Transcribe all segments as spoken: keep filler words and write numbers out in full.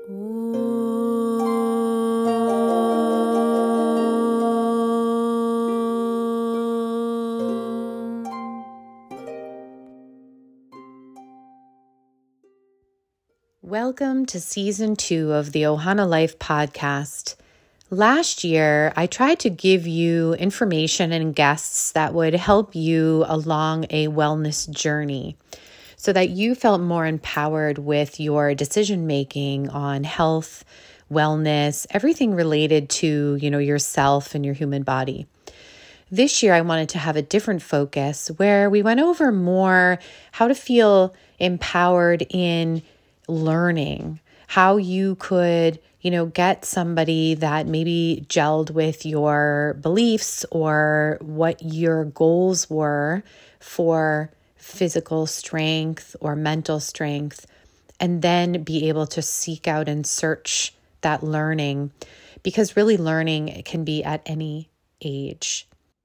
Welcome to season two of the Ohana Life podcast. Last year, I tried to give you information and guests that would help you along a wellness journey so that you felt more empowered with your decision making on health, wellness, everything related to, you know, yourself and your human body. This year, I wanted to have a different focus where we went over more how to feel empowered in learning, how you could, you know, get somebody that maybe gelled with your beliefs or what your goals were for physical strength or mental strength, and then be able to seek out and search that learning, because really learning can be at any age.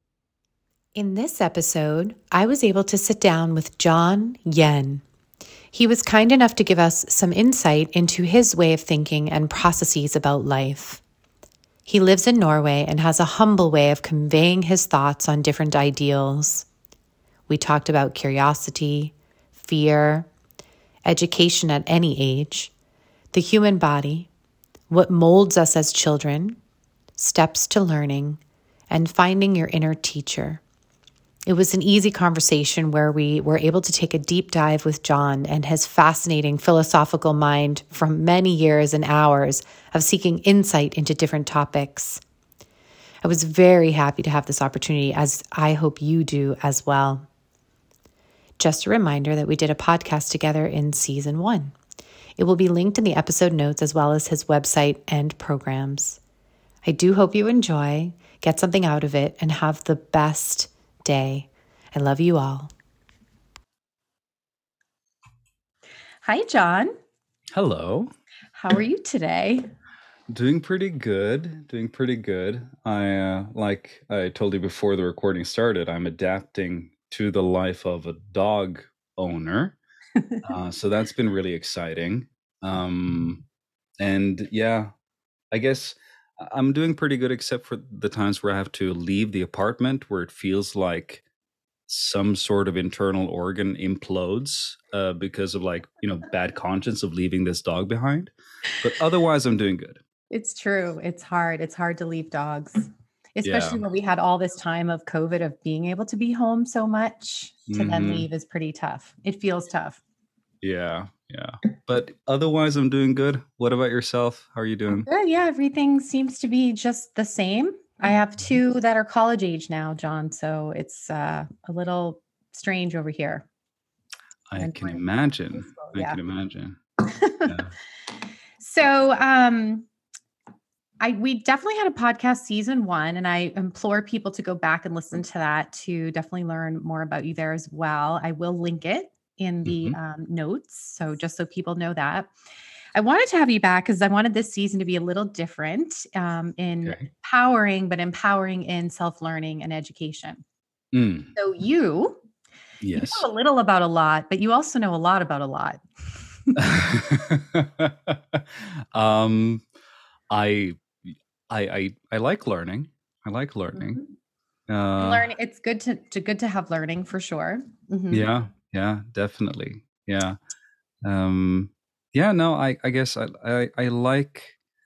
In this episode, I was able to sit down with John Yen. He was kind enough to give us some insight into his way of thinking and processes about life. He lives in Norway and has a humble way of conveying his thoughts on different ideals. We talked about curiosity, fear, education at any age, the human body, what molds us as children, steps to learning, and finding your inner teacher. It was an easy conversation where we were able to take a deep dive with John and his fascinating philosophical mind from many years and hours of seeking insight into different topics. I was very happy to have this opportunity, as I hope you do as well. Just a reminder that we did a podcast together in season one. It will be linked in the episode notes as well as his website and programs. I do hope you enjoy, get something out of it, and have the best day. I love you all. Hi, John. Hello. How are you today? Doing pretty good. Doing pretty good. I, uh, like I told you before the recording started, I'm adapting to the life of a dog owner. uh, so that's been really exciting. Um, and yeah, I guess I'm doing pretty good, except for the times where I have to leave the apartment, where it feels like some sort of internal organ implodes uh, because of, like, you know, bad conscience of leaving this dog behind. But otherwise, I'm doing good. It's true. It's hard. It's hard to leave dogs, especially Yeah. when we had all this time of COVID of being able to be home so much. To Mhm. then leave is pretty tough. It feels tough. Yeah, yeah. But otherwise, I'm doing good. What about yourself? How are you doing? Good. Yeah, everything seems to be just the same. I have two that are college age now, John, so it's uh, a little strange over here. I And can mine- imagine. I yeah. can imagine. Yeah. So, um, I we definitely had a podcast season one, and I implore people to go back and listen to that to definitely learn more about you there as well. I will link it in the Mhm. um, notes, so just so people know that. I wanted to have you back because I wanted this season to be a little different um, in Okay. empowering, but empowering in self-learning and education. Mm. So you, you Yes. know a little about a lot, but you also know a lot about a lot. um, I, I, I, I like learning. I like learning. Uh, Learn. It's good to, to good to have learning for sure. Mhm. yeah, yeah, definitely. Yeah. Um, yeah, no, I, I guess I, I, I like,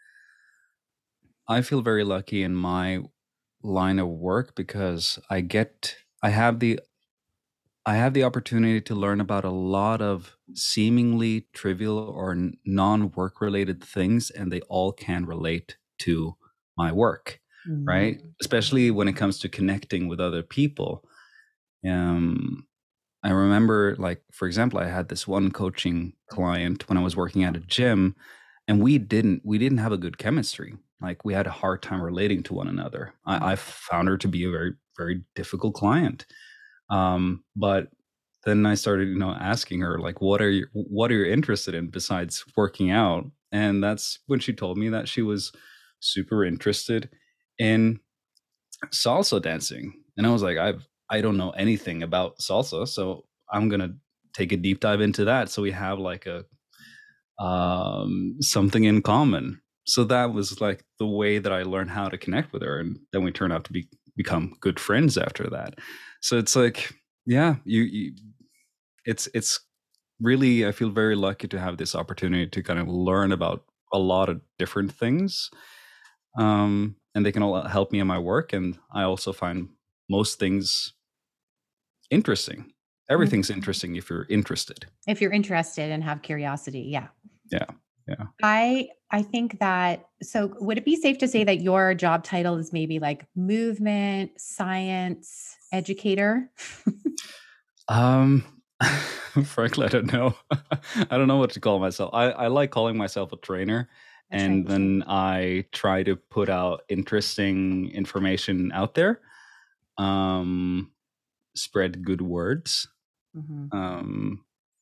I feel very lucky in my line of work because I get, I have the, I have the opportunity to learn about a lot of seemingly trivial or n- non-work related things, and they all can relate to my work, right? Mhm. Especially when it comes to connecting with other people. Um, I remember, like, for example, I had this one coaching client when I was working at a gym, and we didn't we didn't have a good chemistry. Like, we had a hard time relating to one another. I, I found her to be a very, very difficult client. Um, but then I started, you know, asking her, like, what are you what are you interested in besides working out? And that's when she told me that she was super interested in salsa dancing. And I was like, I've I don't know anything about salsa, so I'm gonna take a deep dive into that. So we have like a um, something in common. So that was like the way that I learned how to connect with her, and then we turned out to be become good friends after that. So it's like, yeah, you, you it's it's really, I feel very lucky to have this opportunity to kind of learn about a lot of different things, um, and they can all help me in my work. And I also find most things interesting. Everything's interesting if you're interested. If you're interested and have curiosity, yeah. Yeah, yeah. I I think that, so would it be safe to say that your job title is maybe like movement, science, educator? Um, frankly, I don't know. I don't know what to call myself. I, I like calling myself a trainer, A and trainer. then I try to put out interesting information out there. Um, spread good words. Mhm. Um,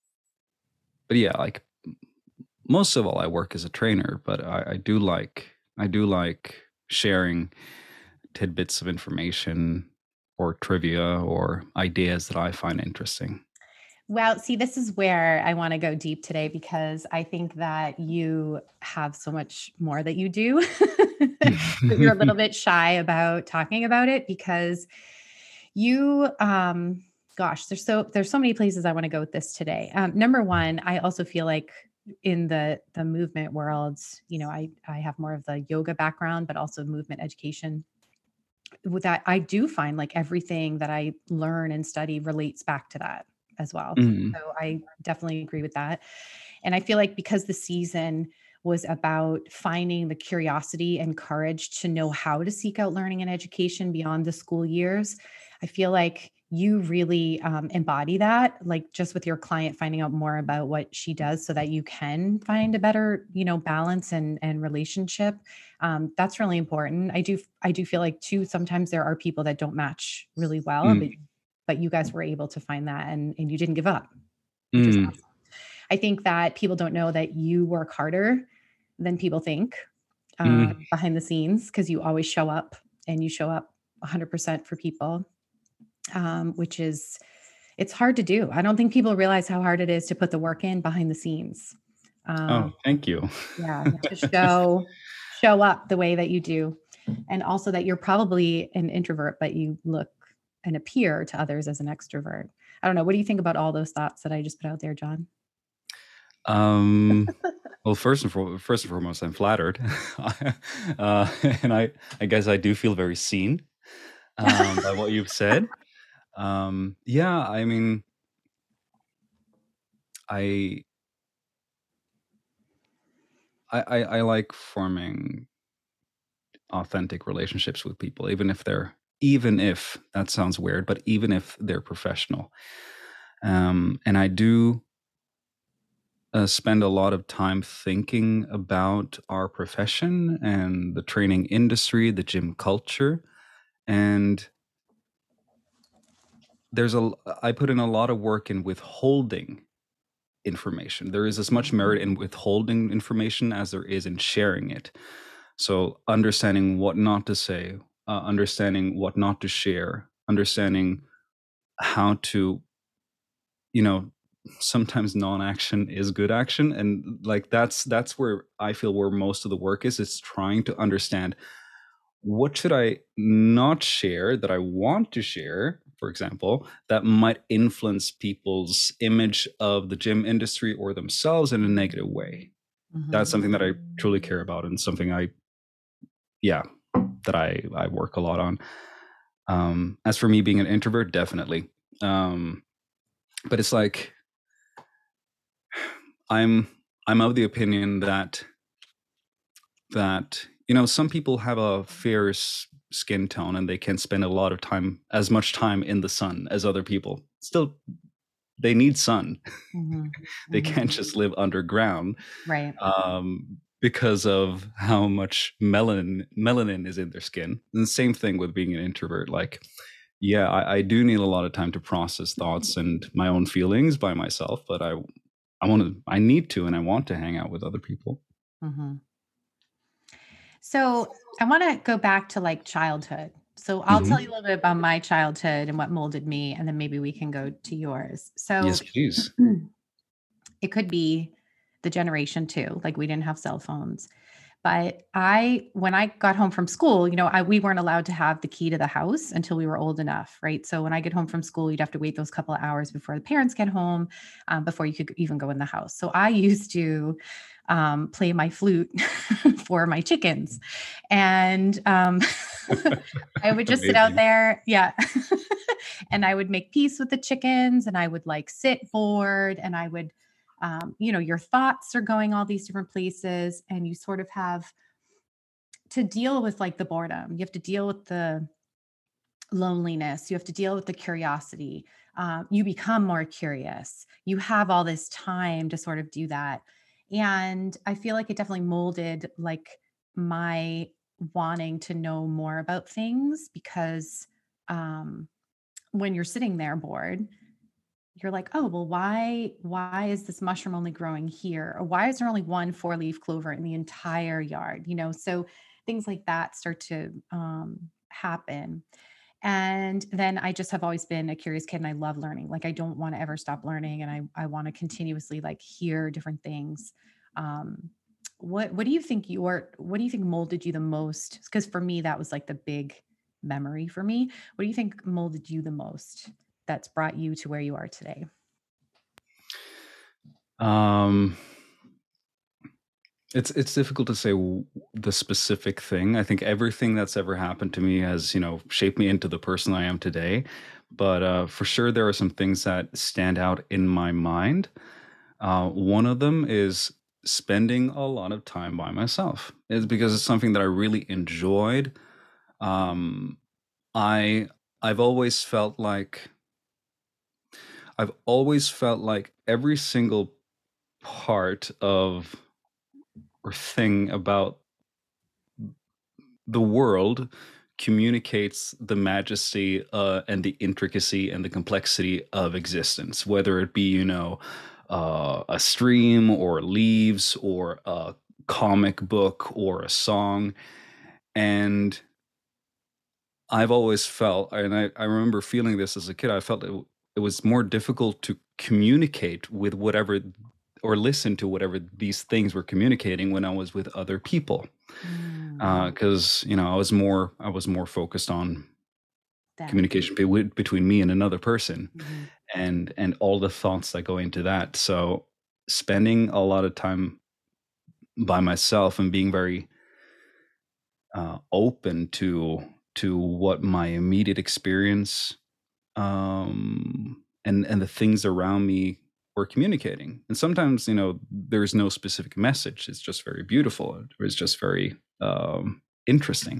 but yeah, like most of all, I work as a trainer, but I, I do like I do like sharing tidbits of information or trivia or ideas that I find interesting. Well, see, this is where I want to go deep today, because I think that you have so much more that you do, but you're a little bit shy about talking about it because you, um, gosh, there's so there's so many places I want to go with this today. Um, number one, I also feel like in the the movement world, you know, I I have more of the yoga background, but also movement education. With that, I do find like everything that I learn and study relates back to that as well. Mm, So I definitely agree with that. And I feel like because the season was about finding the curiosity and courage to know how to seek out learning and education beyond the school years, I feel like you really um, embody that, like just with your client, finding out more about what she does so that you can find a better, you know, balance and and relationship. Um, that's really important. I do I do feel like too, sometimes there are people that don't match really well, but mm, but you guys were able to find that, and and you didn't give up, which is mm, awesome. I think that people don't know that you work harder than people think, uh, mm. behind the scenes, because you always show up and you show up one hundred percent for people, um, which is, it's hard to do. I don't think people realize how hard it is to put the work in behind the scenes. Oh, Um, thank you. yeah, to show show up the way that you do, and also that you're probably an introvert, but you look and appear to others as an extrovert. I don't know. What do you think about all those thoughts that I just put out there, John? Um, well, first and for, first and foremost, I'm flattered, uh, and I I guess I do feel very seen, um, by what you've said. Um, yeah, I mean, I I I, I like forming authentic relationships with people, even if they're even if that sounds weird, but even if they're professional. Um, and I do uh, spend a lot of time thinking about our profession and the training industry, the gym culture, and there's a I put in a lot of work in withholding information. There is as much merit in withholding information as there is in sharing it. So understanding what not to say, uh, understanding what not to share, understanding how to, you know, sometimes non-action is good action, and like that's that's where I feel where most of the work is. It's trying to understand what should I not share that I want to share, for example, that might influence people's image of the gym industry or themselves in a negative way. That's Mhm. something that I truly care about, and something I, yeah, that I I work a lot on. Um, as for me being an introvert, definitely. Um, but it's like I'm I'm of the opinion that that you know some people have a fair s- skin tone and they can spend a lot of time, as much time in the sun as other people. Still, they need sun. Mhm. They Mhm. can't just live underground, Right. um, because of how much melanin melanin is in their skin. And the same thing with being an introvert. Like, yeah, I, I do need a lot of time to process thoughts and my own feelings by myself, but I I want to I need to and I want to hang out with other people. Mhm. So I want to go back to like childhood. So I'll tell you Hmm. a little bit about my childhood and what molded me, and then maybe we can go to yours. So Yes, please. it could be the generation too. Like we didn't have cell phones. But I, when I got home from school, you know, I, we weren't allowed to have the key to the house until we were old enough, right? So when I get home from school, you'd have to wait those couple of hours before the parents get home, um, before you could even go in the house. So I used to um, play my flute for my chickens, and um, I would just sit out Amazing. there, yeah, and I would make peace with the chickens, and I would like sit bored, and I would um, you know, your thoughts are going all these different places, and you sort of have to deal with like the boredom. You have to deal with the loneliness. You have to deal with the curiosity. Um, you become more curious. You have all this time to sort of do that. And I feel like it definitely molded like my wanting to know more about things because um, when you're sitting there bored, you're like, oh, well, why, why is this mushroom only growing here? Or why is there only one four leaf clover in the entire yard? You know, so things like that start to um, happen. And then I just have always been a curious kid and I love learning. Like I don't want to ever stop learning and I, I want to continuously like hear different things. Um, what, what do you think your, what do you think molded you the most? Because for me, that was like the big memory for me. What do you think molded you the most? That's brought you to where you are today? Um, it's it's difficult to say w- the specific thing. I think everything that's ever happened to me has, you know, shaped me into the person I am today. But uh, for sure, there are some things that stand out in my mind. Uh, one of them is spending a lot of time by myself. It's because it's something that I really enjoyed. Um, I I've always felt like I've always felt like every single part of or thing about the world communicates the majesty uh, and the intricacy and the complexity of existence, whether it be, you know, uh, a stream or leaves or a comic book or a song. And I've always felt, and I, I remember feeling this as a kid, I felt it, it was more difficult to communicate with whatever or listen to whatever these things were communicating when I was with other people. Mm, Because you know I was more I was more focused on them. communication be- between me and another person, Mhm. and and all the thoughts that go into that. So spending a lot of time by myself and being very uh, open to to what my immediate experience um, and and the things around me were communicating. And sometimes, you know, there's no specific message. It's just very beautiful. It's just very um, interesting.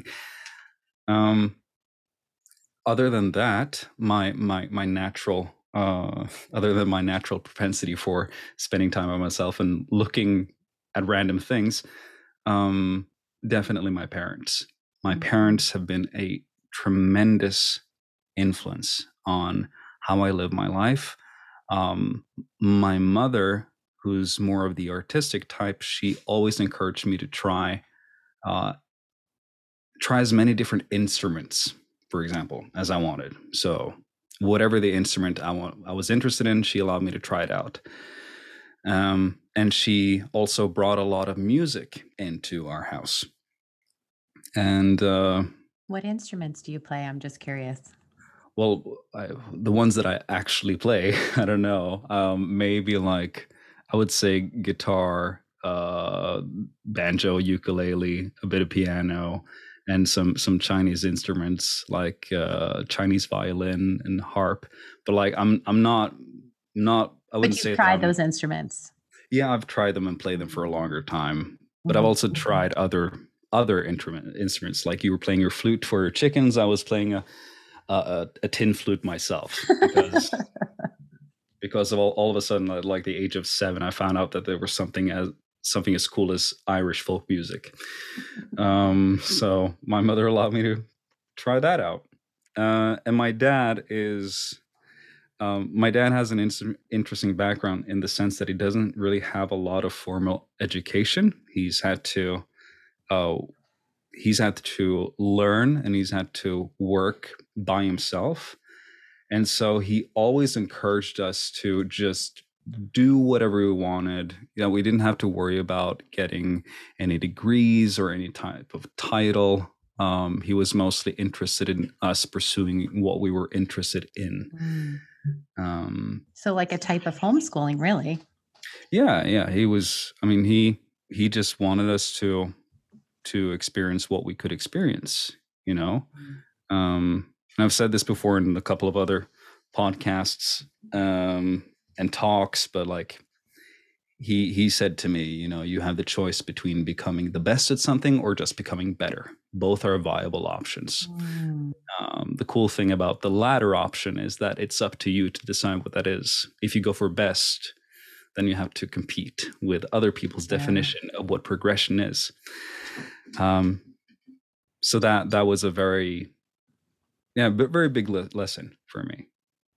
Um, other than that, my my my natural uh, other than my natural propensity for spending time by myself and looking at random things, um, definitely my parents. My Mhm. parents have been a tremendous influence on how I live my life. Um, my mother, who's more of the artistic type, she always encouraged me to try uh, try as many different instruments, for example, as I wanted. So whatever the instrument I want, I was interested in, she allowed me to try it out. Um, and she also brought a lot of music into our house. And uh, What instruments do you play? I'm just curious. well, I, the ones that I actually play, I don't know, um, maybe like I would say guitar, uh, banjo, ukulele, a bit of piano, and some some Chinese instruments like uh, Chinese violin and harp. But like I'm I'm not not I But wouldn't you've say that tried I'm. those instruments. Yeah, I've tried them and played them for a longer time, but I've Mhm. also tried other other instrument instruments. Like you were playing your flute for your chickens, I was playing a a, a, a tin flute myself because because of all, all of a sudden at like the age of seven, I found out that there was something as something as cool as Irish folk music. Um, so my mother allowed me to try that out, uh, and my dad is um, my dad has an in- interesting background in the sense that he doesn't really have a lot of formal education. He's had to uh, he's had to learn and he's had to work by himself. And so he always encouraged us to just do whatever we wanted. You know, we didn't have to worry about getting any degrees or any type of title. Um, he was mostly interested in us pursuing what we were interested in. Mm. Um, So like a type of homeschooling, really. yeah, yeah. He was, I mean, he he just wanted us to to experience what we could experience, you know. Um, and I've said this before in a couple of other podcasts um, and talks, but like he he said to me, you know, you have the choice between becoming the best at something or just becoming better. Both are viable options. Mm. Um, the cool thing about the latter option is that it's up to you to decide what that is. If you go for best, then you have to compete with other people's Yeah. definition of what progression is. Um, so that that was a very, yeah, but very big le- lesson for me.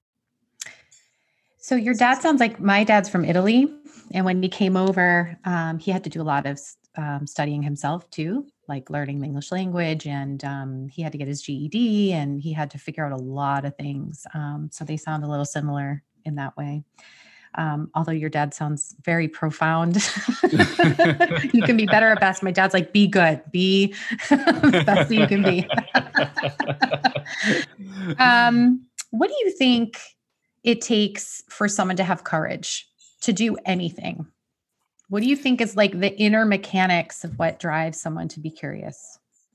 So your dad sounds like my dad's from Italy. And when he came over, um, he had to do a lot of um, studying himself too, like learning the English language. And um, he had to get his G E D and he had to figure out a lot of things. Um, so they sound a little similar in that way. Um, although your dad sounds very profound. You can be better at best. My dad's like, be good, be the best that you can be. um, what do you think it takes for someone to have courage to do anything? What do you think is like the inner mechanics of what drives someone to be curious?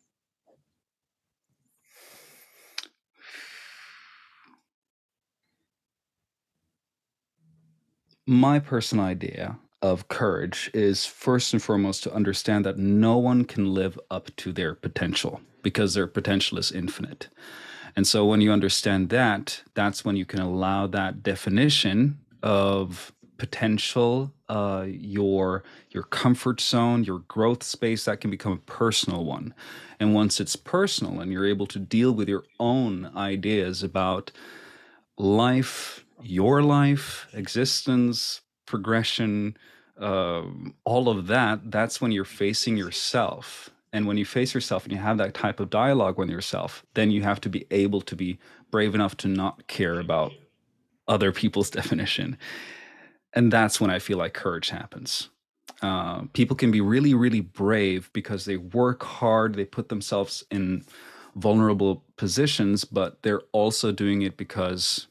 My personal idea of courage is first and foremost to understand that no one can live up to their potential because their potential is infinite. And so when you understand that, that's when you can allow that definition of potential, uh, your your comfort zone, your growth space, that can become a personal one. And once it's personal and you're able to deal with your own ideas about life, your life, existence, progression, um, all of that, that's when you're facing yourself. And when you face yourself and you have that type of dialogue with yourself, then you have to be able to be brave enough to not care about other people's definition. And that's when I feel like courage happens. Uh, people can be really, really brave because they work hard, they put themselves in vulnerable positions, but they're also doing it because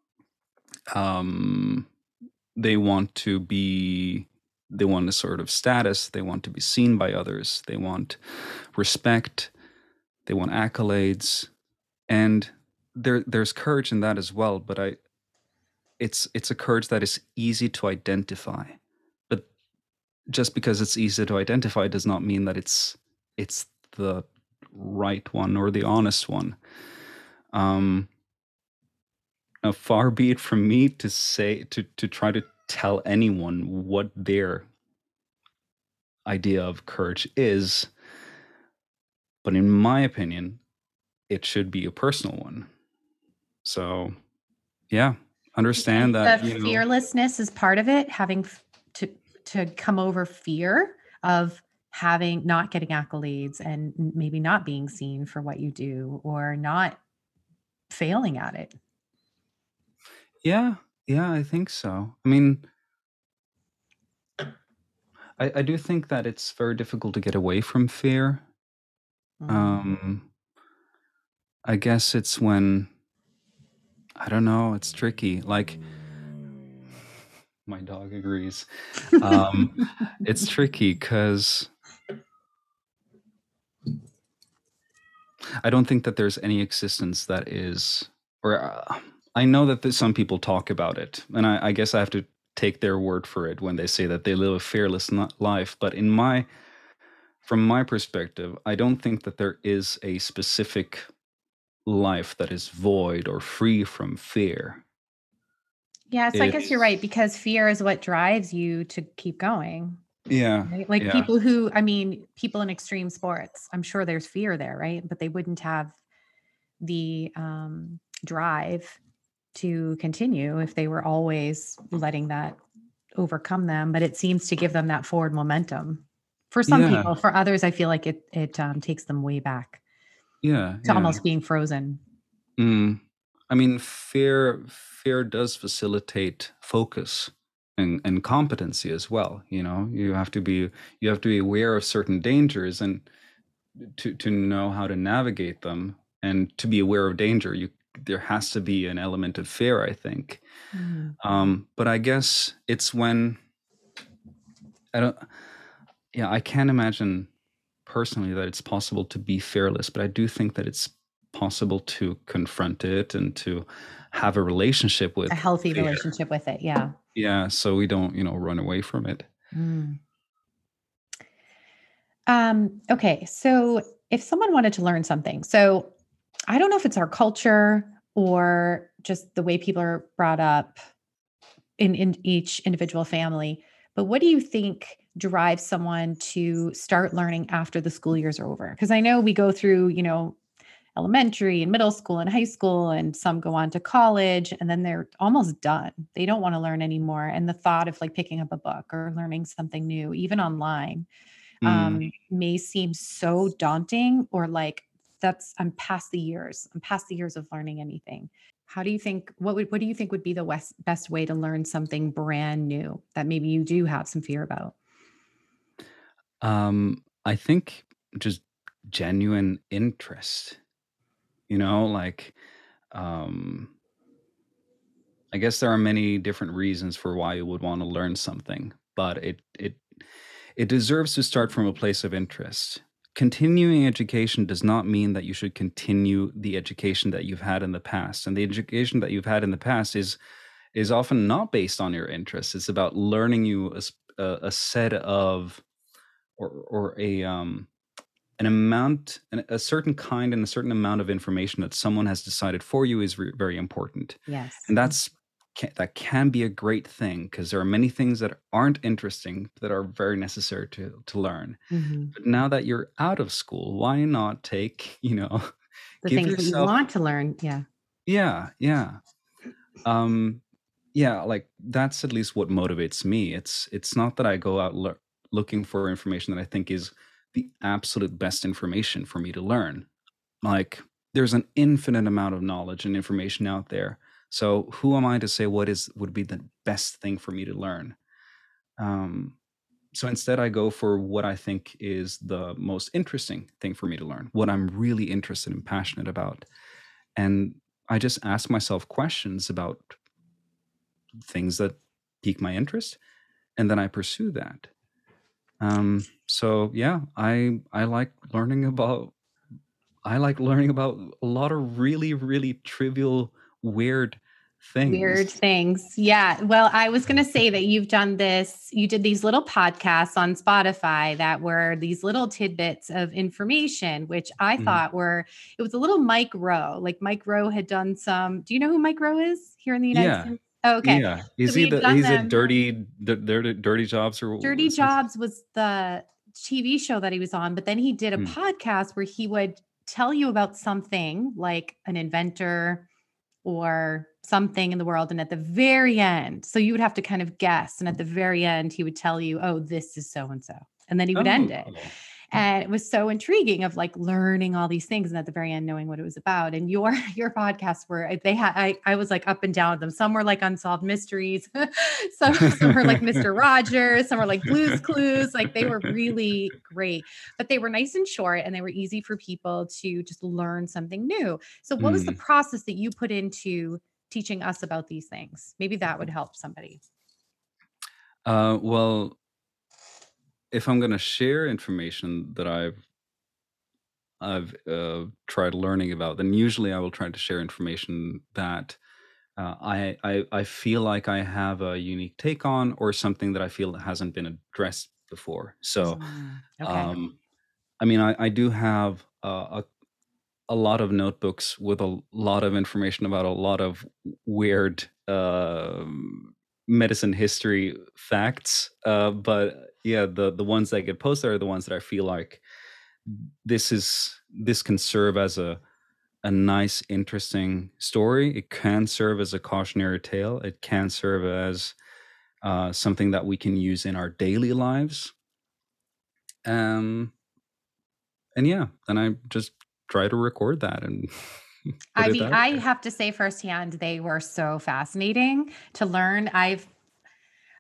um, they want to be, they want a sort of status, they want to be seen by others, they want respect, they want accolades, and there there's courage in that as well. But I, it's it's a courage that is easy to identify. But just because it's easy to identify does not mean that it's it's the right one or the honest one. Um, now, far be it from me to say to to try to tell anyone what their idea of courage is, but in my opinion, it should be a personal one. So, yeah, understand The that, you know, fearlessness is part of it, having f- to to come over fear of having not getting accolades and maybe not being seen for what you do or not failing at it. yeah, yeah, I think so. I mean, I, I do think that it's very difficult to get away from fear. Mm. Um, I guess it's when, I don't know, it's tricky. Like, my dog agrees. Um, it's tricky because I don't think that there's any existence that is, or uh, I know that there's some people talk about it, and I, I guess I have to take their word for it when they say that they live a fearless n- life. But in my, from my perspective, I don't think that there is a specific life that is void or free from fear. Yeah, so I guess you're It's right because fear is what drives you to keep going. yeah, Right? Like yeah, people who, I mean, people in extreme sports, I'm sure there's fear there, right? But they wouldn't have the um, drive to continue if they were always letting that overcome them. But it seems to give them that forward momentum. For some yeah, people, for others, I feel like it it um, takes them way back yeah, to yeah. almost being frozen. Mm. I mean, fear fear does facilitate focus, and, and competency as well. You know, you have to be you have to be aware of certain dangers and to to know how to navigate them. And to be aware of danger, you there has to be an element of fear, I think. Mm. Um, but I guess it's when I don't. Yeah, I can't imagine personally that it's possible to be fearless, but I do think that it's possible to confront it and to have a relationship A with healthy fear. relationship with it. Yeah. Yeah, so we don't, you know, run away from it. Mm. Um, okay. So if someone wanted to learn something, so I don't know if it's our culture or just the way people are brought up in, in each individual family, but what do you think drives someone to start learning after the school years are over? Because I know we go through, you know, elementary and middle school and high school, and some go on to college and then they're almost done. They don't want to learn anymore. And the thought of like picking up a book or learning something new, even online, Mm. um, may seem so daunting or like that's I'm past the years. I'm past the years of learning anything. How do you think what would what do you think would be the west, best way to learn something brand new that maybe you do have some fear about? Um, I think just genuine interest, you know, like um I guess there are many different reasons for why you would want to learn something, but it it it deserves to start from a place of interest. Continuing education does not mean that you should continue the education that you've had in the past. And the education that you've had in the past is is often not based on your interests. It's about learning you a, s- a- a set of or or a um an amount an, a certain kind and a certain amount of information that someone has decided for you is re- very important. Yes. And that's ca- that can be a great thing because there are many things that aren't interesting that are very necessary to to learn. Mhm. But now that you're out of school, why not take, you know, The give things that you yourself. want to learn. Yeah. Yeah, yeah. Um yeah, like that's at least what motivates me. It's it's not that I go out loo- looking for information that I think is the absolute best information for me to learn. Like there's an infinite amount of knowledge and information out there. So who am I to say what is would be the best thing for me to learn? Um so instead I go for what I think is the most interesting thing for me to learn, what I'm really interested and passionate about. And I just ask myself questions about things that pique my interest, and then I pursue that. Um, so yeah, I I like learning about I like learning about a lot of really really trivial weird things. Weird things. Yeah. Well, I was going to say that you've done this, you did these little podcasts on Spotify that were these little tidbits of information, which I Mhm. thought were, it was a little Mike Rowe. Like Mike Rowe had done some, do you know who Mike Rowe is here in the United Yeah, States? Oh, okay. yeah. So Is we he had the done he's a them. dirty the dirty dirty jobs or Dirty was this? Jobs was the T V show that he was on, but then he did a Hmm. podcast where he would tell you about something like an inventor or something in the world. And at the very end, so you would have to kind of guess. And at the very end, he would tell you, oh, this is so and so. And then he would Oh, end it. cool. And it was so intriguing of like learning all these things and at the very end knowing what it was about. And your your podcasts were they had I I was like up and down with them. Some were like unsolved mysteries, some some were like Mister Rogers, some were like Blues Clues. Like they were really great, but they were nice and short and they were easy for people to just learn something new. So what was the Hmm. process that you put into teaching us about these things? Maybe that would help somebody. Uh, well, if I'm going to share information that I've I've uh, tried learning about, then usually I will try to share information that uh, I, I I feel like I have a unique take on, or something that I feel hasn't been addressed before. So, Mm, okay. um, I mean, I, I do have uh, a a lot of notebooks with a lot of information about a lot of weird um medicine history facts. Uh, but yeah, the the ones that get posted are the ones that I feel like this is this can serve as a a nice, interesting story. It can serve as a cautionary tale. It can serve as uh, something that we can use in our daily lives. Um, and yeah, then I just try to record that and put I it mean, out I there. have to say firsthand, they were so fascinating to learn. I've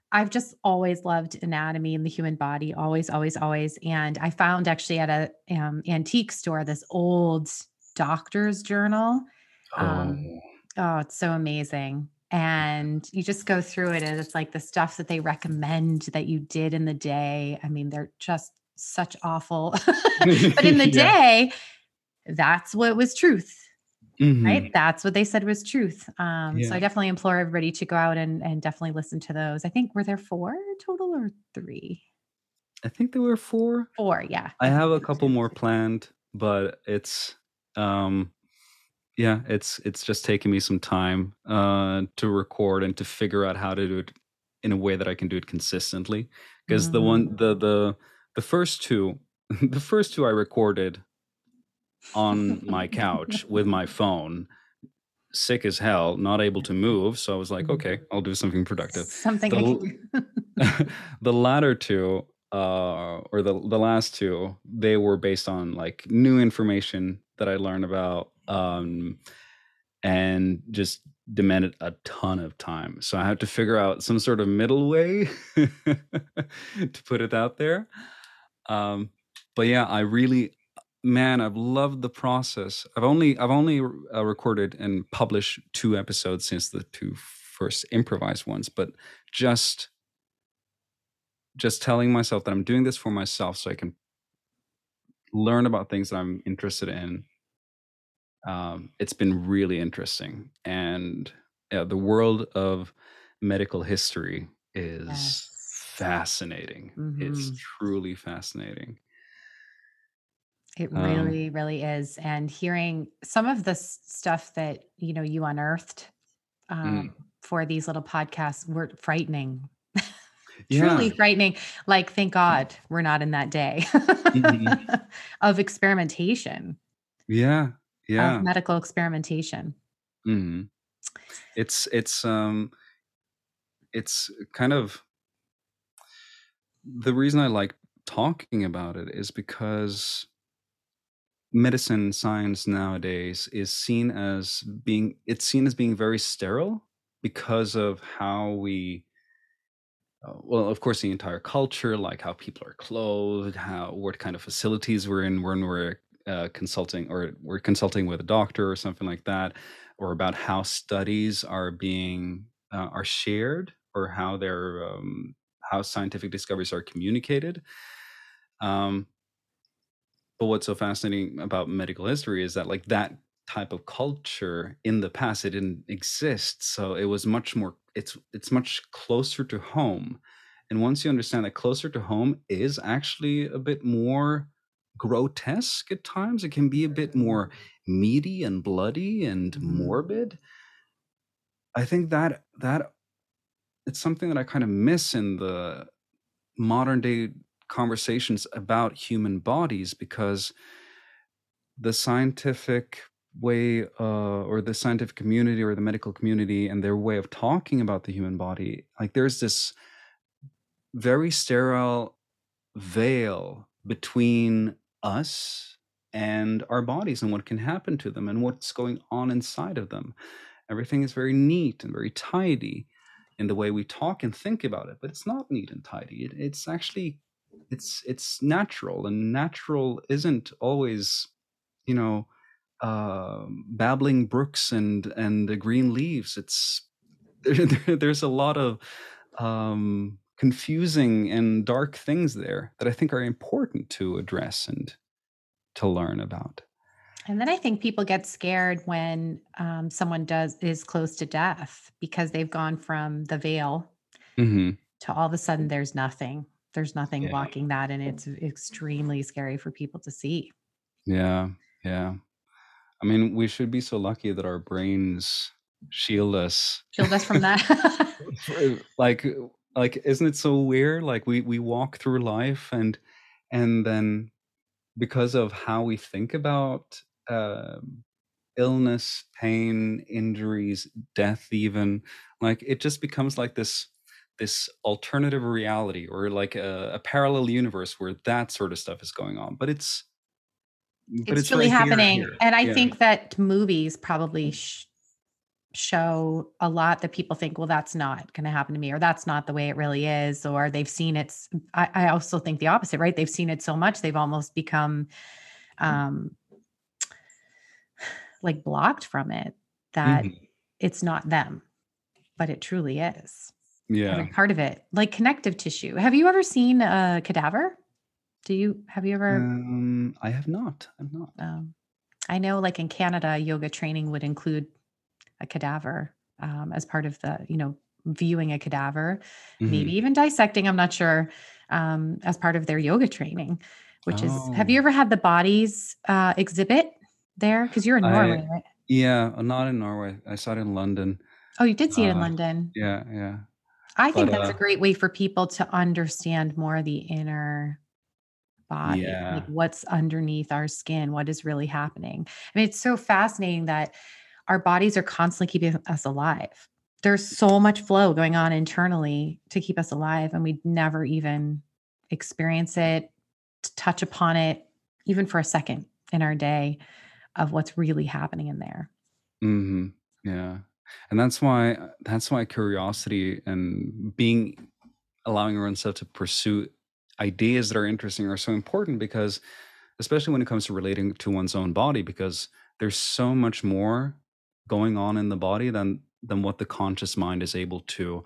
I've just always loved anatomy and the human body, always, always, always. And I found actually at a um, antique store this old doctor's journal. Oh, Um, oh, it's so amazing. And you just go through it, and it's like the stuff that they recommend that you did in the day. I mean, they're just such awful, but in the yeah. day, that's what was truth. Right? Hmm. That's what they said was truth. Um, so I Yeah. definitely implore everybody to go out and and definitely listen to those. I think were there four total or three? I think there were four. four, yeah. I I think have a it was couple two. more planned, but it's um yeah, it's it's just taking me some time uh to record and to figure out how to do it in a way that I can do it consistently. Because the Mhm. one the the the first two the first two I recorded on my couch with my phone, sick as hell, not able to move. So I was like, Mhm. okay, I'll do something productive. Something The I l- can the latter two, uh, or the the last two, they were based on like new information that I learned about, um, and just demanded a ton of time. So I had to figure out some sort of middle way to put it out there. Um, but yeah, I really, man, I've loved the process. I've only I've only uh, recorded and published two episodes since the two first improvised ones, but just just telling myself that I'm doing this for myself so I can learn about things that I'm interested in. Um, it's been really interesting, and yeah, the world of medical history is Yes. fascinating. It's Mhm. truly fascinating. It Um, really, really is. And hearing some of the s stuff that, you know, you unearthed, um, mm, for these little podcasts were frightening. yeah. Truly frightening. Like, thank God we're not in that day Mhm. of experimentation, Yeah, of yeah. medical experimentation. Mhm. It's it's, um, it's kind of the reason I like talking about it is because medicine science nowadays is seen as being it's seen as being very sterile because of how we uh, well, of course, the entire culture, like how people are clothed, how what kind of facilities we're in when we're uh, consulting or we're consulting with a doctor or something like that, or about how studies are being uh, are shared or how they're um, how scientific discoveries are communicated. Um, but what's so fascinating about medical history is that like that type of culture in the past it didn't exist, so it was much more it's it's much closer to home. And once you understand that closer to home is actually a bit more grotesque at times, it can be a bit more meaty and bloody and Mhm. morbid. I think that that it's something that I kind of miss in the modern day conversations about human bodies, because the scientific way uh, or the scientific community or the medical community and their way of talking about the human body, like there's this very sterile veil between us and our bodies and what can happen to them and what's going on inside of them. Everything is very neat and very tidy in the way we talk and think about it, but it's not neat and tidy. It, it's actually it's it's natural, and natural isn't always, you know, um, babbling brooks and and the green leaves. It's there, there's a lot of um, confusing and dark things there that I think are important to address and to learn about. And then I think people get scared when, um, someone does is close to death because they've gone from the veil Hmm. to all of a sudden there's nothing. There's nothing Yeah, blocking that, and it's extremely scary for people to see. yeah, yeah. I mean, we should be so lucky that our brains shield us. Shield us from that. For- like, like, isn't it so weird? Like, we we walk through life, and and then because of how we think about um, illness, pain, injuries, death, even like it just becomes like this this alternative reality or like a, a parallel universe where that sort of stuff is going on. But it's but It's it's truly right here, happening, here. and I Yeah. think that movies probably sh show a lot that people think, well, that's not going to happen to me, or that's not the way it really is, or they've seen it. s- I, I also think the opposite, right? They've seen it so much, they've almost become um, like blocked from it, that Mhm. it's not them, but it truly is. Every Yeah. part of it, like connective tissue. Have you ever seen a cadaver? Do you, have you ever, Um, I have not. I've not. um, I know like in Canada, yoga training would include a cadaver um, as part of the, you know, viewing a cadaver, maybe Mhm. even dissecting, I'm not sure, um, as part of their yoga training, which is, have you Oh, ever had the bodies uh, exhibit there? Because you're in I Norway, right? yeah, uh, not in Norway. I saw it in London. Oh, you did see it in Uh, London. yeah, yeah. I But think that's uh, a great way for people to understand more the inner body, like yeah. what's underneath our skin, what is really happening. I mean, it's so fascinating that our bodies are constantly keeping us alive. There's so much flow going on internally to keep us alive, and we never even experience it, t- touch upon it, even for a second in our day, of what's really happening in there. Mhm. Yeah. And that's why that's why curiosity and being allowing oneself to pursue ideas that are interesting are so important, because especially when it comes to relating to one's own body, because there's so much more going on in the body than than what the conscious mind is able to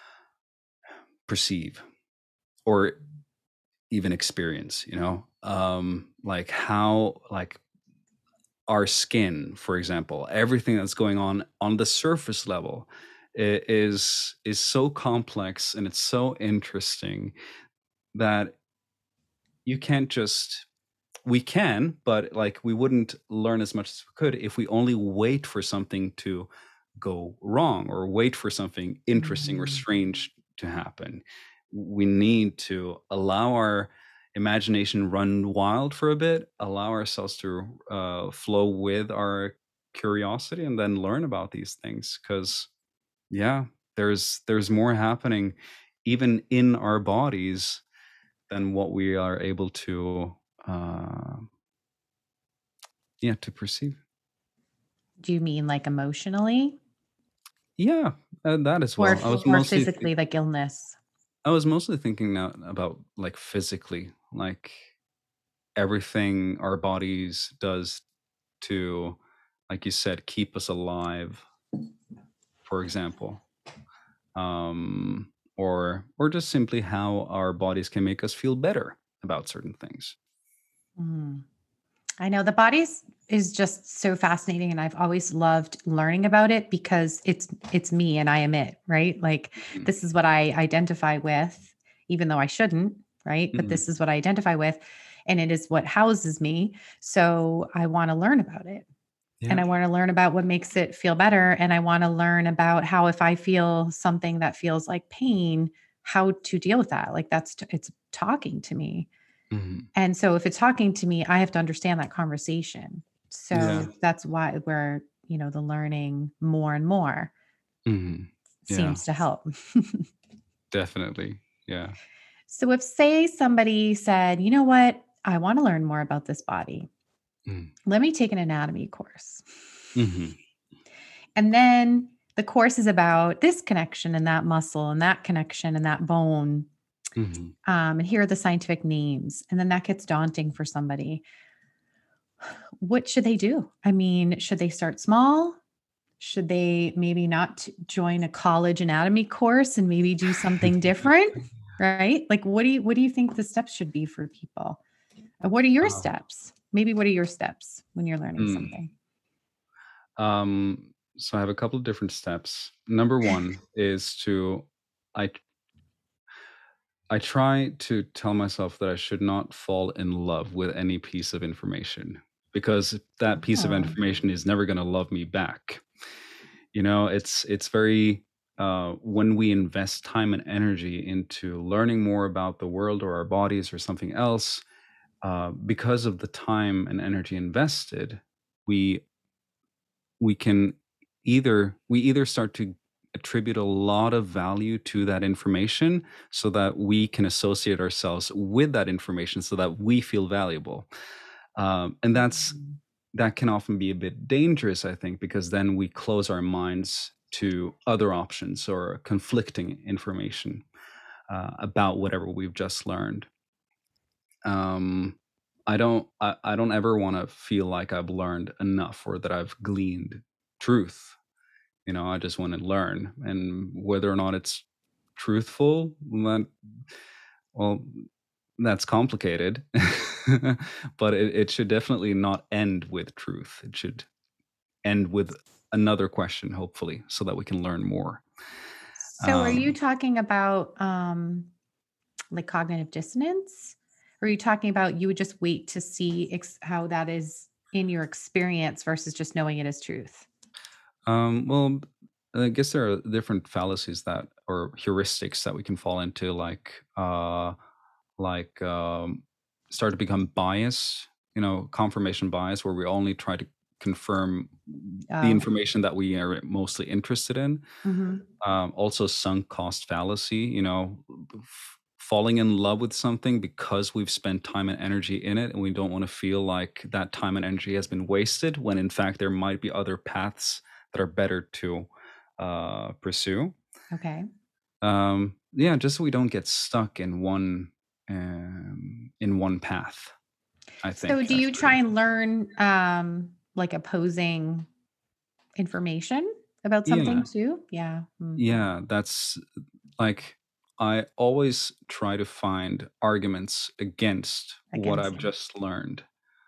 perceive or even experience, you know? Um like how like our skin, for example, everything that's going on on the surface level i- is is so complex and it's so interesting that you can't just we can, but like we wouldn't learn as much as we could if we only wait for something to go wrong or wait for something interesting or Mhm. strange to happen. We need to allow our imagination run wild for a bit, allow ourselves to uh, flow with our curiosity, and then learn about these things. Because yeah, there's there's more happening even in our bodies than what we are able to uh, yeah, to perceive. Do you mean like emotionally Yeah, uh, that as or well. I was or mostly think physically, like illness? I was mostly thinking now about like physically, like everything our bodies does to, like you said, keep us alive, for example, um, or or just simply how our bodies can make us feel better about certain things. Mm. I know the bodies is just so fascinating, and I've always loved learning about it because it's it's me and I am it, right? Like Mhm. this is what I identify with, even though I shouldn't, right? But Mhm. this is what I identify with, and it is what houses me. So I want to learn about it. And Yeah. I want to learn about what makes it feel better. And I want to learn about how, if I feel something that feels like pain, how to deal with that. Like that's, t- it's talking to me. Mhm. And so if it's talking to me, I have to understand that conversation. So Yeah. that's why where, you know, the learning more and more Mhm. Yeah. seems to help. Definitely. Yeah. So if, say, somebody said, you know what, I want to learn more about this body, Mm. let me take an anatomy course. Mhm. And then the course is about this connection and that muscle and that connection and that bone. Mhm. Um, and here are the scientific names. And then that gets daunting for somebody. What should they do? I mean, should they start small? Should they maybe not t- join a college anatomy course and maybe do something different? Right? Like what do you what do you think the steps should be for people? And what are your Oh. steps? Maybe what are your steps when you're learning Mm. something? Um, so I have a couple of different steps. Number one is to I I try to tell myself that I should not fall in love with any piece of information, because that piece of Oh. information is never going to love me back. You know, it's it's very uh, when we invest time and energy into learning more about the world or our bodies or something else, uh, because of the time and energy invested, we we can either we either start to attribute a lot of value to that information so that we can associate ourselves with that information so that we feel valuable, um, and that's Mhm. that can often be a bit dangerous, I think, because then we close our minds to other options or conflicting information uh, about whatever we've just learned. Um, I don't I, I don't ever want to feel like I've learned enough or that I've gleaned truth. You know, I just want to learn, and whether or not it's truthful, that, well, that's complicated. But it, it should definitely not end with truth. It should end with another question, hopefully, so that we can learn more. So are you Um, talking about um like cognitive dissonance? Or are you talking about you would just wait to see ex- how that is in your experience versus just knowing it as truth? um, well, I guess there are different fallacies that or heuristics that we can fall into, like uh, like um, start to become bias. You know, confirmation bias, where we only try to confirm the Oh. information that we are mostly interested in. Mhm. Um, also, sunk cost fallacy, you know, f- falling in love with something because we've spent time and energy in it, and we don't want to feel like that time and energy has been wasted, when in fact there might be other paths that are better to uh, pursue. Okay. Um, yeah, just so we don't get stuck in one um, in one path. I So think do that's you really try and important. learn um like opposing information about Yeah, something too? Yeah. Mm. yeah, that's like I always try to find arguments against what Against I've it. just learned.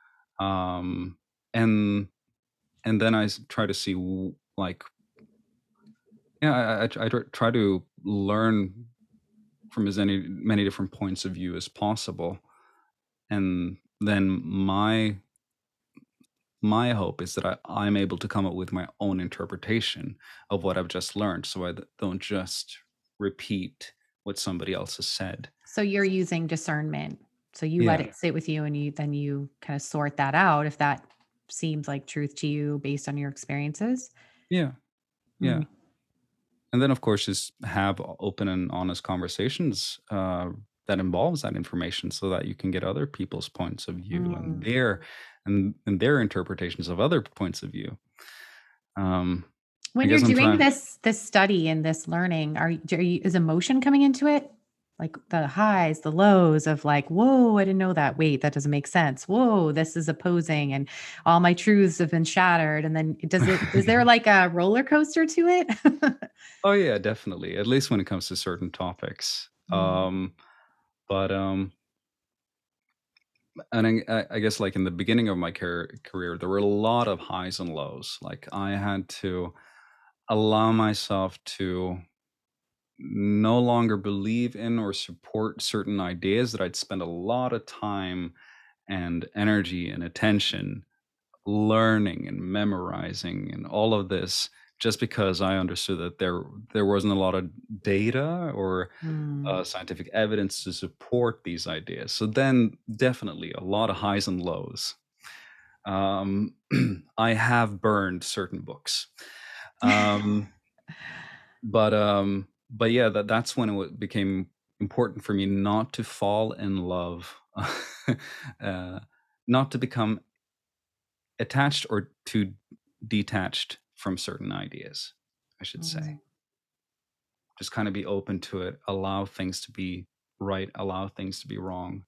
Um, and and then I s- try to see w- like yeah, I, I, tr- I tr- try to learn from as many many different points of view as possible, and then my my hope is that I, I'm able to come up with my own interpretation of what I've just learned, so I d- don't just repeat what somebody else has said. So you're using discernment. So you let Yeah, it sit with you and you then you kind of sort that out if that seems like truth to you based on your experiences. yeah, Mm. yeah. And then, of course, just have o- open and honest conversations uh, that involves that information, so that you can get other people's points of view and Mm. their and and their interpretations of other points of view. Um, I When you're guess I'm doing trying. this this study and this learning, are, y- are you, is emotion coming into it? Like the highs, the lows of like, whoa, I didn't know that. Wait, that doesn't make sense. Whoa, this is opposing, and all my truths have been shattered. And then it does it. Is there like a roller coaster to it? Oh yeah, definitely. At least when it comes to certain topics. Mm. Um, but um, and I, I I guess like in the beginning of my car- career, there were a lot of highs and lows. Like I had to allow myself to no longer believe in or support certain ideas that I'd spent a lot of time and energy and attention learning and memorizing and all of this, just because I understood that there there wasn't a lot of data or Mm. uh, scientific evidence to support these ideas. So then, definitely a lot of highs and lows. Um, I have burned certain books, um, but um, but yeah, that that's when it wa- became important for me not to fall in love, uh, not to become attached or too detached from certain ideas, I should say. Mm. Just kind of be open to it, allow things to be right, allow things to be wrong,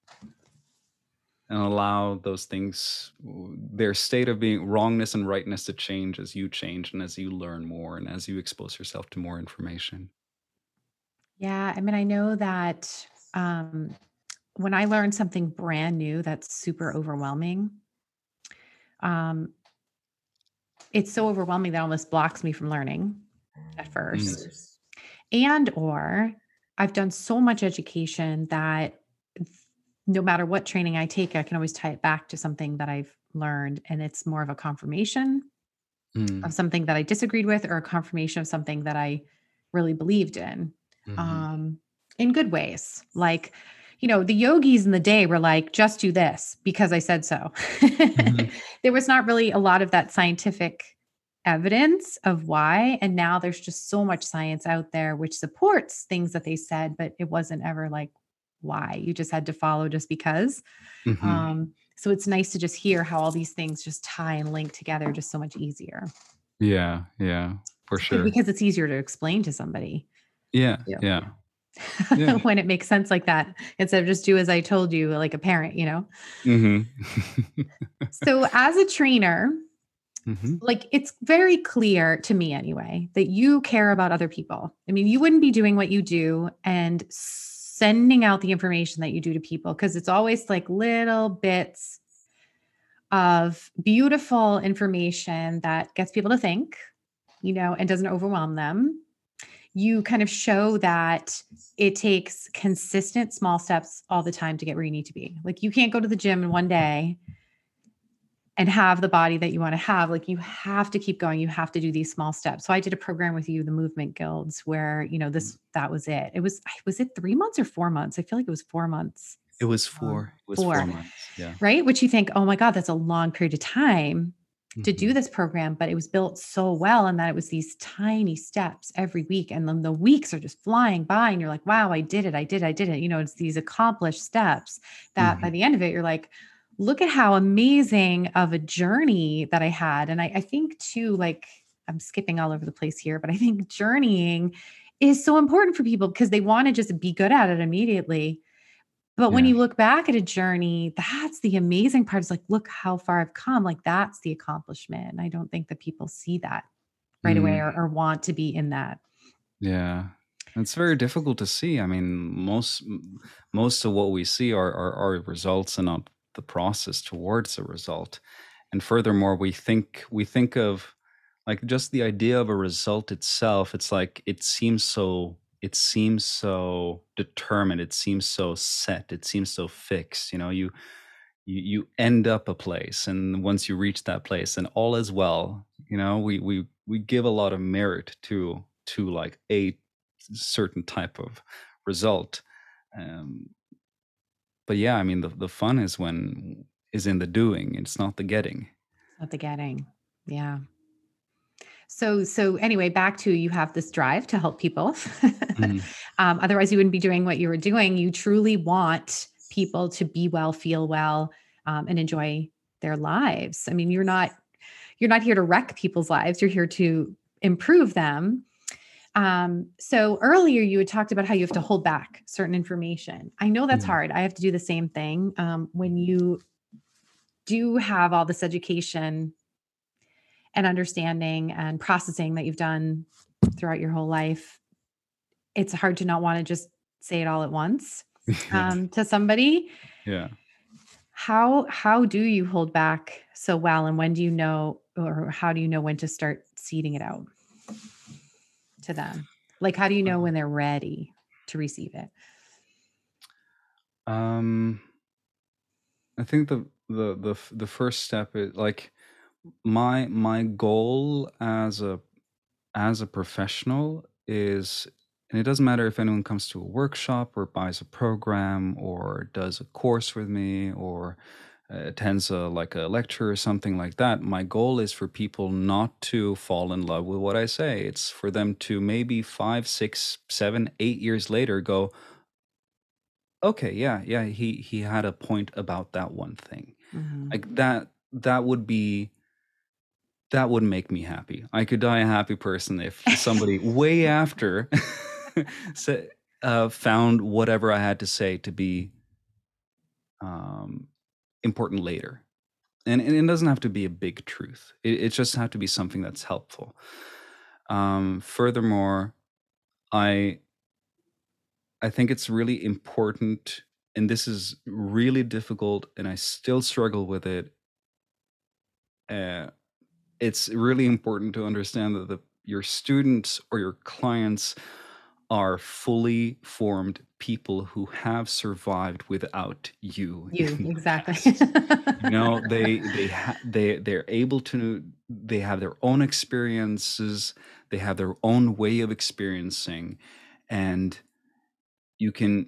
and allow those things, their state of being wrongness and rightness, to change as you change and as you learn more and as you expose yourself to more information. Yeah, I mean, I know that um, when I learn something brand new that's super overwhelming, um, it's so overwhelming that almost blocks me from learning at Mm, first. And or I've done so much education that no matter what training I take, I can always tie it back to something that I've learned. And it's more of a confirmation of mm, something that I disagreed with or a confirmation of something that I really believed in, mhm, um, in good ways. Like, you know, the yogis in the day were like, just do this because I said so. mhm, There was not really a lot of that scientific evidence of why. And now there's just so much science out there which supports things that they said, but it wasn't ever like why. You just had to follow just because. mhm. Um, So it's nice to just hear how all these things just tie and link together just so much easier. Yeah, yeah, for sure. Because it's easier to explain to somebody. Yeah, Yeah. yeah. Yeah. When it makes sense like that, instead of just do as I told you, like a parent, you know? Mm-hmm. So as a trainer, Mm-hmm. like it's very clear to me anyway, that you care about other people. I mean, you wouldn't be doing what you do and sending out the information that you do to people, because it's always like little bits of beautiful information that gets people to think, you know, and doesn't overwhelm them. You kind of show that it takes consistent small steps all the time to get where you need to be. Like you can't go to the gym in one day and have the body that you want to have. Like you have to keep going. You have to do these small steps. So I did a program with you, the Movement Guilds, where, you know, this, that was it. It was, was it three months or four months? I feel like it was four months. It was Um, four. It was four. four months. Yeah. Right. Which you think, oh my God, that's a long period of time to Mm-hmm. do this program, but it was built so well. And that it was these tiny steps every week. And then the weeks are just flying by and you're like, wow, I did it. I did, I did it. You know, it's these accomplished steps that Mm-hmm. by the end of it, you're like, look at how amazing of a journey that I had. And I, I think too, like I'm skipping all over the place here, but I think journeying is so important for people because they want to just be good at it immediately. But when Yeah. you look back at a journey, that's the amazing part. Is like, look how far I've come. Like that's the accomplishment. And I don't think that people see that right away Mm. or, or want to be in that. Yeah. It's very difficult to see. I mean, most m- most of what we see are, are are results and not the process towards a result. And furthermore, we think we think of like just the idea of a result itself. It's like it seems so it seems so determined. It seems so set. It seems so fixed. You know, you you you end up a place, and once you reach that place, and all is well. You know, we we we give a lot of merit to to like a certain type of result. Um, but yeah, I mean, the the fun is when is in the doing. It's not the getting. Not the getting. Yeah. So, so anyway, back to you have this drive to help people. Mhm. um, otherwise, you wouldn't be doing what you were doing. You truly want people to be well, feel well, um, and enjoy their lives. I mean, you're not you're not here to wreck people's lives. You're here to improve them. Um, so earlier you had talked about how you have to hold back certain information. I know that's Mhm. hard. I have to do the same thing. Um, when you do have all this education and understanding and processing that you've done throughout your whole life, it's hard to not want to just say it all at once Yeah. um, to somebody. Yeah. How how do you hold back so well, and when do you know, or how do you know when to start seeding it out to them? Like, how do you know when they're ready to receive it? Um, I think the the the f- the first step is like my my goal as a as a professional is, and it doesn't matter if anyone comes to a workshop or buys a program or does a course with me or uh, attends a like a lecture or something like that. My goal is for people not to fall in love with what I say. It's for them to maybe five, six, seven, eight years later go, okay, yeah, yeah, he he had a point about that one thing. Mhm. Like that that would be that would make me happy. I could die a happy person if somebody way after sa- uh, found whatever I had to say to be um, important later. And, and it doesn't have to be a big truth. It, it just have to be something that's helpful. Um, furthermore, I I think it's really important, and this is really difficult, and I still struggle with it. Uh, it's really important to understand that the, your students or your clients are fully formed people who have survived without you You, in the exactly. past. You know, they they ha- they they're able to, they have their own experiences, they have their own way of experiencing, and you can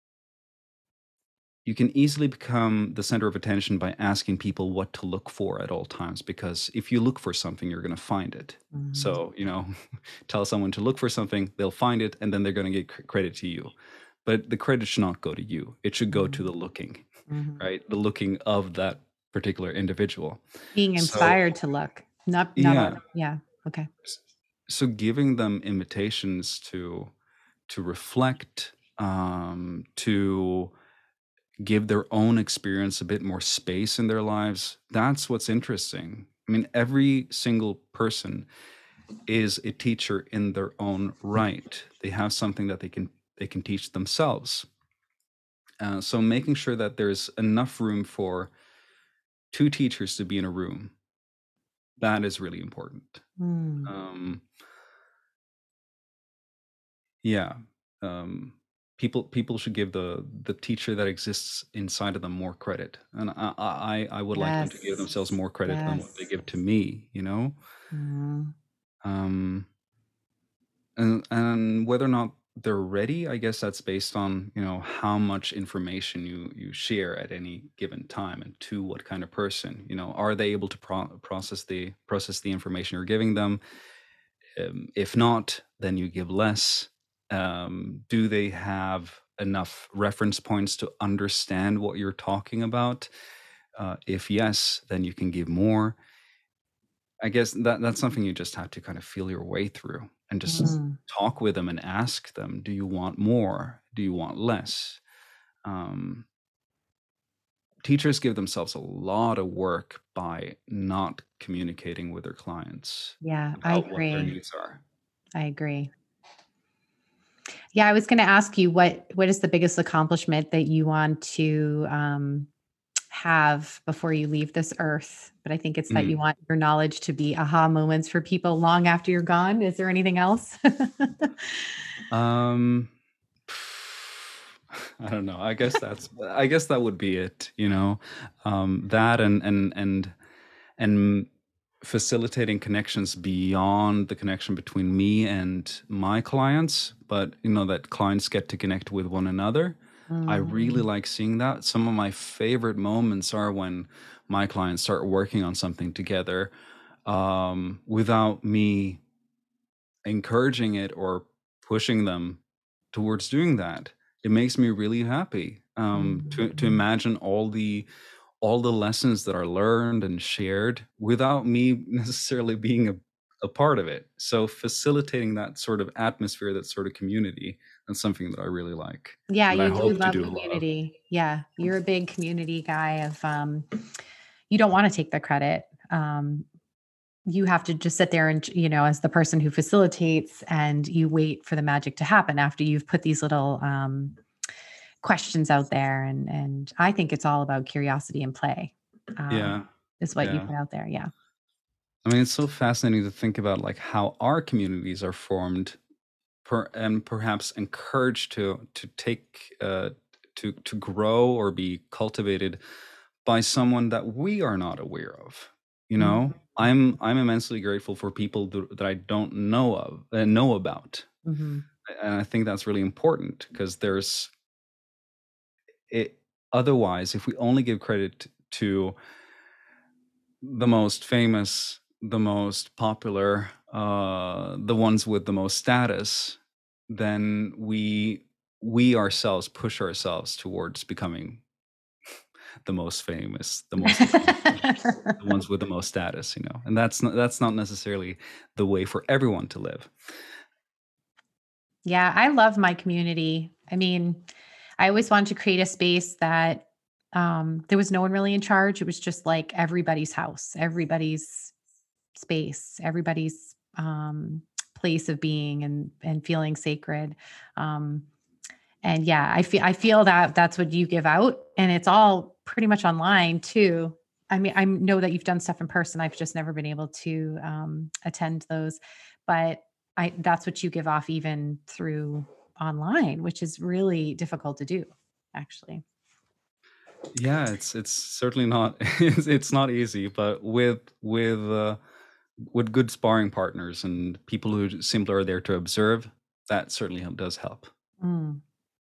you can easily become the center of attention by asking people what to look for at all times, because if you look for something, you're going to find it. Mhm. So, you know, tell someone to look for something, they'll find it, and then they're going to get cr- credit to you. but the credit should not go to you. It should go to the looking, Mm-hmm. right? The looking of that particular individual. Being So inspired to look, not, not yeah, on, yeah. Okay. so giving them invitations to to reflect, um, to give their own experience a bit more space in their lives. That's what's interesting. I mean, every single person is a teacher in their own right. They have something that they can they can teach themselves. Uh, so making sure that there's enough room for two teachers to be in a room, that is really important. Mm. Um, yeah. Um, people people should give the the teacher that exists inside of them more credit, and I I, I would like them to give Yes. themselves more credit than what they Yes. give to me. You know. Mm. Um, and and whether or not they're ready, I guess that's based on, you know, how much information you you share at any given time, and to what kind of person. You know, are they able to pro- process the process the information you're giving them? Um, if not, then you give less. Um, do they have enough reference points to understand what you're talking about? Uh, if yes, then you can give more. I guess that that's something you just have to kind of feel your way through, and just Mm. talk with them and ask them, do you want more? Do you want less? Um, Teachers give themselves a lot of work by not communicating with their clients Yeah, I about what their agree. needs are. I agree. Yeah, I was going to ask you what what is the biggest accomplishment that you want to um, have before you leave this earth? But I think it's that you Mm. want your knowledge to be aha moments for people long after you're gone. Is there anything else? Um, I don't know. I guess that's I guess that would be it, you know. Um, that and and and and facilitating connections beyond the connection between me and my clients, but you know, that clients get to connect with one another. I Mm. really like seeing that. Some of my favorite moments are when my clients start working on something together, um, without me encouraging it or pushing them towards doing that. It makes me really happy, um, to to Mm. imagine all the all the lessons that are learned and shared without me necessarily being a, a part of it. So facilitating that sort of atmosphere, that sort of community, that's something that I really like, Yeah, that I you do hope to love do a lot of. community. Yeah, you're a big community guy of um you don't want to take the credit. Um you have to just sit there and, you know, as the person who facilitates, and you wait for the magic to happen after you've put these little um questions out there, and and I think it's all about curiosity and play. Um Yeah, is what you yeah. put out there. Yeah. I mean, it's so fascinating to think about like how our communities are formed, per, and perhaps encouraged to to take uh, to to grow or be cultivated by someone that we are not aware of. You know, I'm I'm immensely grateful for people th- that I don't know of uh, know about, Mm-hmm. and I think that's really important, because there's it. Otherwise, if we only give credit to the most famous, the most popular, uh, the ones with the most status, then we we ourselves push ourselves towards becoming the most famous, the most accomplished, the ones with the most status, you know. And that's not that's not necessarily the way for everyone to live. Yeah, I love my community. I mean, I always wanted to create a space that um, there was no one really in charge. It was just like everybody's house, everybody's space, everybody's um, place of being and and feeling sacred. Um, and yeah, I feel I feel that that's what you give out, and it's all pretty much online too. I mean, I know that you've done stuff in person. I've just never been able to um, attend those, but I that's what you give off even through online, which is really difficult to do, actually. Yeah, it's it's certainly not it's, it's not easy, but with with uh, with good sparring partners and people who simply are there to observe, that certainly help- does help. Mm.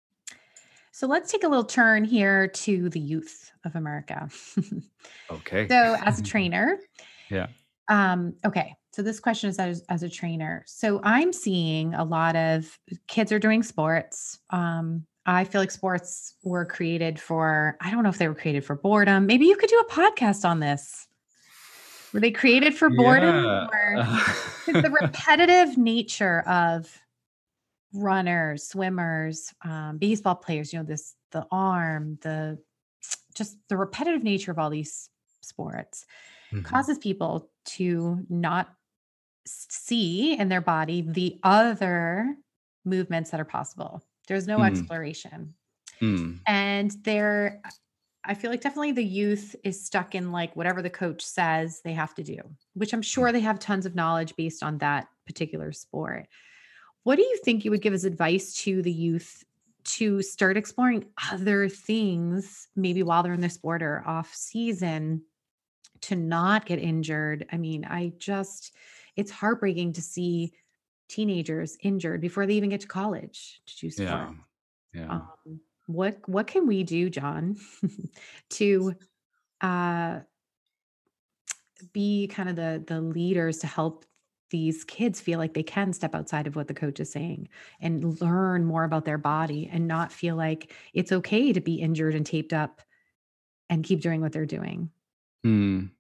So let's take a little turn here to the youth of America. Okay. So, as a trainer, Yeah. Um, okay. So this question is as, as a trainer. So I'm seeing a lot of kids are doing sports. Um, I feel like sports were created for, I don't know if they were created for boredom. Maybe you could do a podcast on this. Were they created for boredom, Yeah. or because the repetitive nature of runners, swimmers, um, baseball players, you know, this, the arm, the, just the repetitive nature of all these sports Mhm. causes people to not see in their body the other movements that are possible. There's no Mm, exploration. mm, And there, I feel like definitely the youth is stuck in like whatever the coach says they have to do, which I'm mm. sure they have tons of knowledge based on that particular sport. What do you think you would give as advice to the youth to start exploring other things, maybe while they're in the sport or off season, to not get injured? I mean, I just, it's heartbreaking to see teenagers injured before they even get to college to do sport. Yeah. Yeah. Um, what what can we do, John, to uh, be kind of the the leaders to help these kids feel like they can step outside of what the coach is saying and learn more about their body and not feel like it's okay to be injured and taped up and keep doing what they're doing? Mm.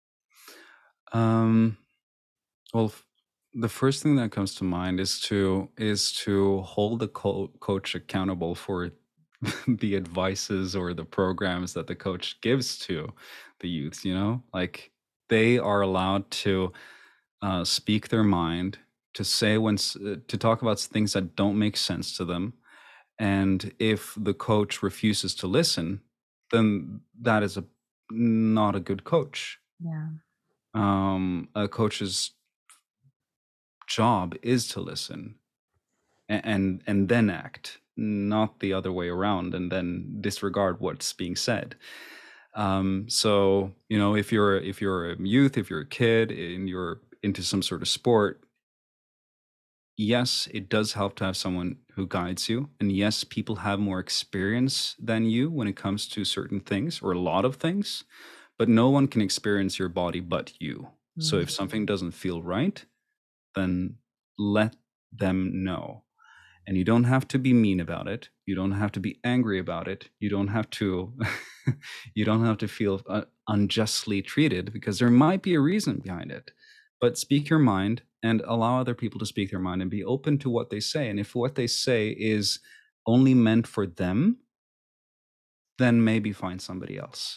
Um, well, f- the first thing that comes to mind is to is to hold the co- coach accountable for the advices or the programs that the coach gives to the youth. You know, like they are allowed to uh, speak their mind, to say when s- uh, to talk about things that don't make sense to them, and if the coach refuses to listen, then that is a not a good coach. Yeah. Um, a coach's job is to listen and, and and then act, not the other way around, and then disregard what's being said. Um, so you know, if you're if you're a youth, if you're a kid, and you're into some sort of sport, yes, it does help to have someone who guides you. And yes, people have more experience than you when it comes to certain things or a lot of things, but no one can experience your body but you. So Mm. if something doesn't feel right, then let them know. And you don't have to be mean about it. You don't have to be angry about it. You don't have to you don't have to feel uh, unjustly treated, because there might be a reason behind it. But speak your mind and allow other people to speak their mind and be open to what they say. And if what they say is only meant for them, then maybe find somebody else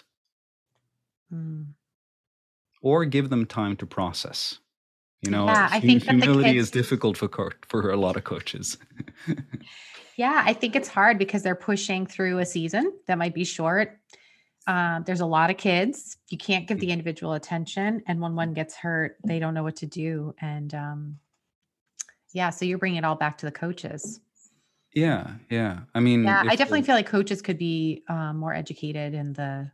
Mm. or give them time to process. You know, Yeah, I hu- think that the humility is kids, difficult for co- for a lot of coaches. yeah, I think it's hard because they're pushing through a season that might be short. Uh, there's a lot of kids. You can't give the individual attention, and when one gets hurt, they don't know what to do. And um, yeah, so you're bringing it all back to the coaches. Yeah, yeah. I mean, Yeah, I if definitely the feel like coaches could be um, more educated in the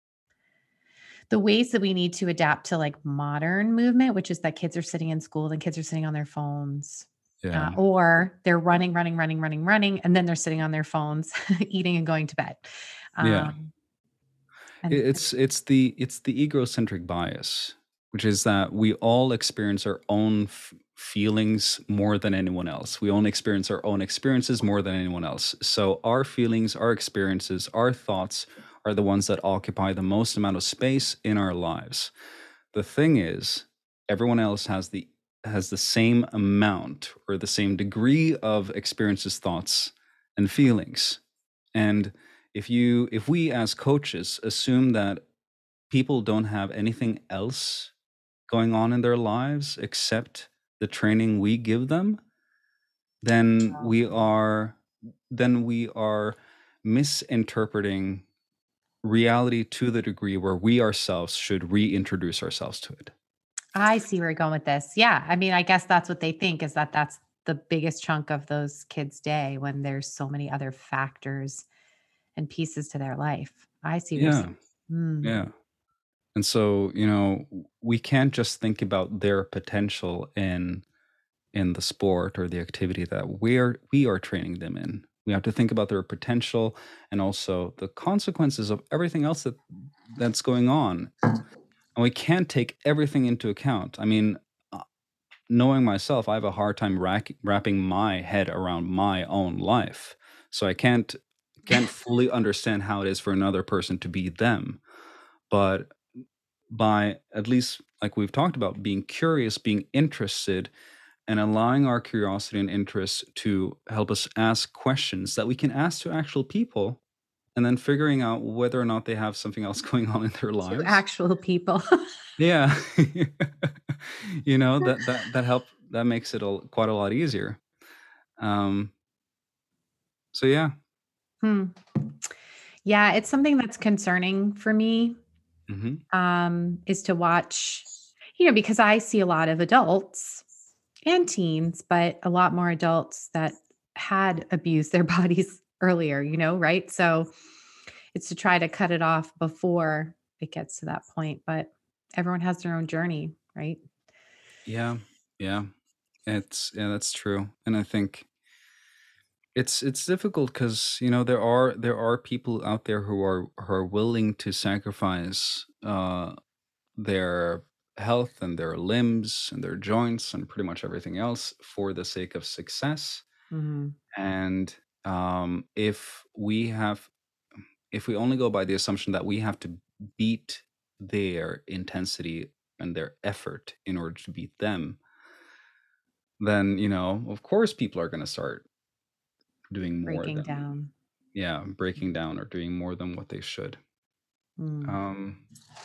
the ways that we need to adapt to like modern movement, which is that kids are sitting in school and kids are sitting on their phones. Uh, yeah, or they're running, running, running, running, running, and then they're sitting on their phones, eating and going to bed. yeah. Um, and It- It's it's the it's the egocentric bias, which is that we all experience our own f- feelings more than anyone else. We only experience our own experiences more than anyone else. So our feelings, our experiences, our thoughts are the ones that occupy the most amount of space in our lives. The thing is, everyone else has the has the same amount or the same degree of experiences, thoughts, and feelings. And if you if we as coaches assume that people don't have anything else going on in their lives except the training we give them, then we are then we are misinterpreting reality to the degree where we ourselves should reintroduce ourselves to it. I see where you're going with this. Yeah. I mean, I guess that's what they think is that that's the biggest chunk of those kids' day when there's so many other factors and pieces to their life. I see what you're Yeah, saying. Mm. yeah. And so, you know, we can't just think about their potential in in the sport or the activity that we're we are training them in. We have to think about their potential and also the consequences of everything else that that's going on. And we can't take everything into account. I mean, uh, knowing myself, I have a hard time rack, wrapping my head around my own life. So I can't can't fully understand how it is for another person to be them. But by at least, like we've talked about, being curious, being interested, and allowing our curiosity and interest to help us ask questions that we can ask to actual people, and then figuring out whether or not they have something else going on in their To lives. actual people. Yeah. You know, that that that help that makes it a, quite a lot easier. Um, so yeah. Hmm. Yeah, it's something that's concerning for me, Hmm. um, is to watch, you know, because I see a lot of adults and teens, but a lot more adults that had abused their bodies earlier, you know, right? So it's to try to cut it off before it gets to that point. But everyone has their own journey, right? Yeah. Yeah. It's yeah, that's true. And I think it's it's difficult because you know there are there are people out there who are who are willing to sacrifice uh their health and their limbs and their joints and pretty much everything else for the sake of success. Mhm. And um, if we have, if we only go by the assumption that we have to beat their intensity and their effort in order to beat them, then you know, of course, people are going to start doing more Breaking than, down. yeah, breaking down or doing more than what they should. Mm. Um,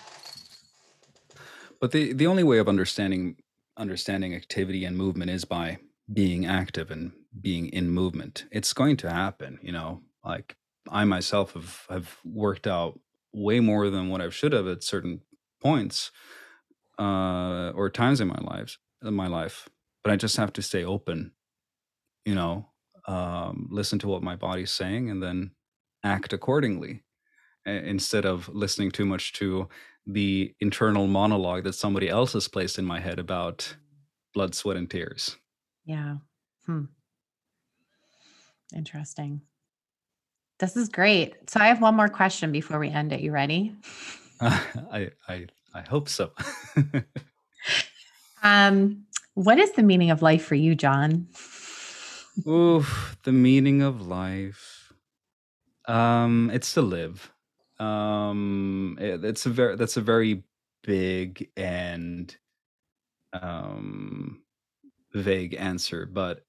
But the the only way of understanding understanding activity and movement is by being active and being in movement. It's going to happen, you know. Like I myself have have worked out way more than what I should have at certain points uh, or times in my lives in my life. But I just have to stay open, you know, um, listen to what my body's saying, and then act accordingly i- instead of listening too much to the internal monologue that somebody else has placed in my head about blood, sweat, and tears. Yeah. Hmm. Interesting. This is great. So I have one more question before we end it. You ready? I I I hope so. Um, what is the meaning of life for you, John? Ooh, the meaning of life. Um, it's to live. Um, it, it's a very that's a very big and um vague answer, but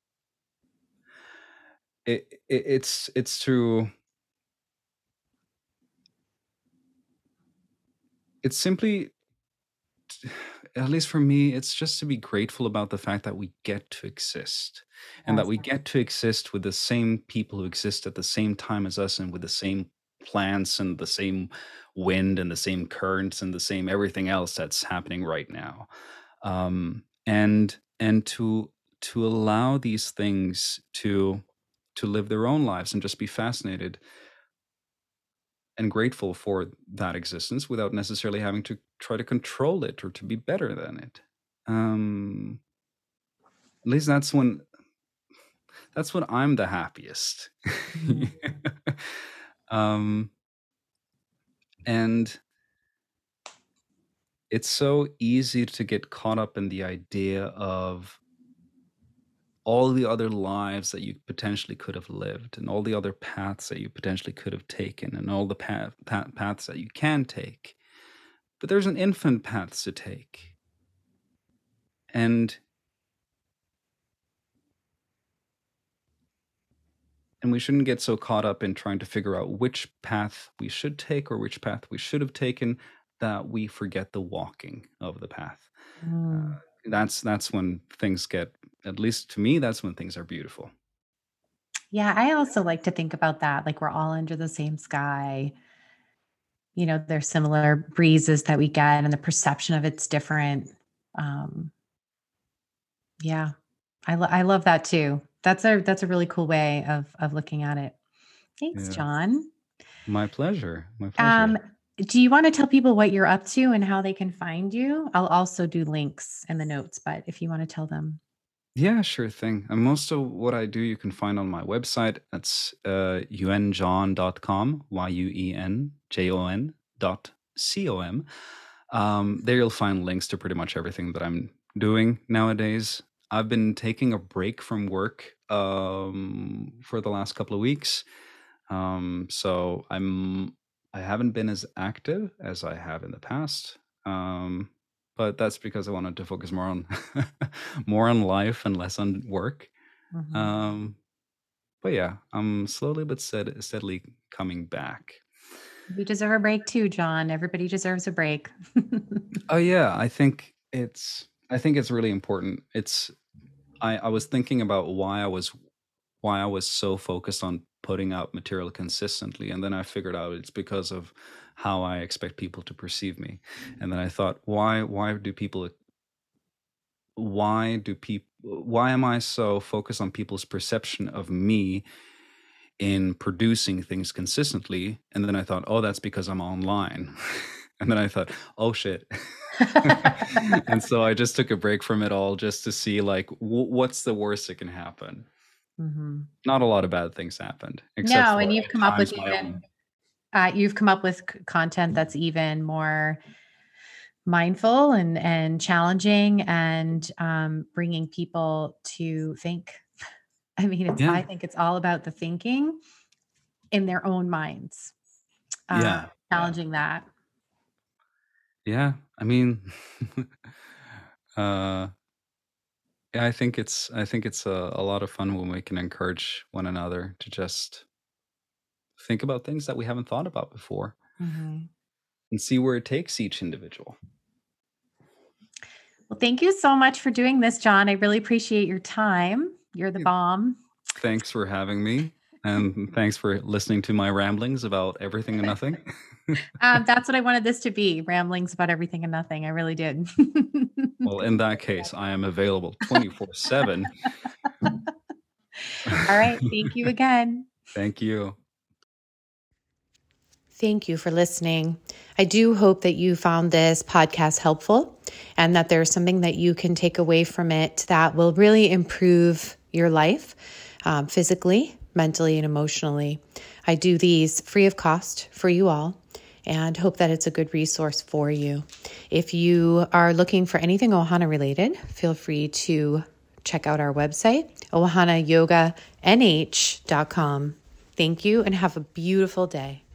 it, it it's it's to it's simply, at least for me, it's just to be grateful about the fact that we get to exist and that Yes. we get to exist with the same people who exist at the same time as us and with the same plants and the same wind and the same currents and the same everything else that's happening right now. Um, and and to to allow these things to to live their own lives and just be fascinated and grateful for that existence without necessarily having to try to control it or to be better than it. Um, at least that's when that's when I'm the happiest. Mhm. um, and it's so easy to get caught up in the idea of all the other lives that you potentially could have lived and all the other paths that you potentially could have taken and all the path, path, paths that you can take. But there's an infinite paths to take. And and we shouldn't get so caught up in trying to figure out which path we should take or which path we should have taken that we forget the walking of the path. Uh, Mm. that's that's when things get, at least to me, that's when things are beautiful. Yeah, I also like to think about that. Like we're all under the same sky. You know, there's similar breezes that we get, and the perception of it's different. Um, yeah, I, lo- I love that too. That's a that's a really cool way of of looking at it. Thanks, Yeah, John. my pleasure. My pleasure. Um, do you want to tell people what you're up to and how they can find you? I'll also do links in the notes, but if you want to tell them. Yeah, sure thing. And most of what I do you can find on my website. That's uh, uenjon dot com, Y U E N J O N dot C O M. Um, there you'll find links to pretty much everything that I'm doing nowadays. I've been taking a break from work um, for the last couple of weeks. Um, so I'm I haven't been as active as I have in the past. Um, but that's because I wanted to focus more on more on life and less on work. Mhm. Um, but yeah, I'm slowly but stead- steadily coming back. You deserve a break too, John. Everybody deserves a break. Oh yeah, I think it's I think it's really important. It's I, I was thinking about why I was why I was so focused on putting out material consistently, and then I figured out it's because of how I expect people to perceive me. And then I thought, why why do people why do people why am I so focused on people's perception of me in producing things consistently? And then I thought, oh, that's because I'm online. And then I thought, oh shit. And so I just took a break from it all just to see like w- what's the worst that can happen. Mhm. Not a lot of bad things happened, except No, for and you've come at up with times my even own. uh, you've come up with c- content that's even more mindful and and challenging and um, bringing people to think. I mean, it's Yeah, I think it's all about the thinking in their own minds, uh, yeah, yeah, challenging that. yeah. I mean, uh, yeah, I think it's I think it's a, a lot of fun when we can encourage one another to just think about things that we haven't thought about before Mhm. and see where it takes each individual. Well, thank you so much for doing this, John. I really appreciate your time. You're the bomb. Thanks for having me, and thanks for listening to my ramblings about everything and nothing. Um, that's what I wanted this to be, ramblings about everything and nothing. I really did. Well, in that case, I am available twenty-four seven. All right. Thank you again. Thank you. Thank you for listening. I do hope that you found this podcast helpful and that there's something that you can take away from it that will really improve your life um, physically, mentally, and emotionally. I do these free of cost for you all and hope that it's a good resource for you. If you are looking for anything Ohana related, feel free to check out our website, ohana yoga n h dot com. Thank you and have a beautiful day.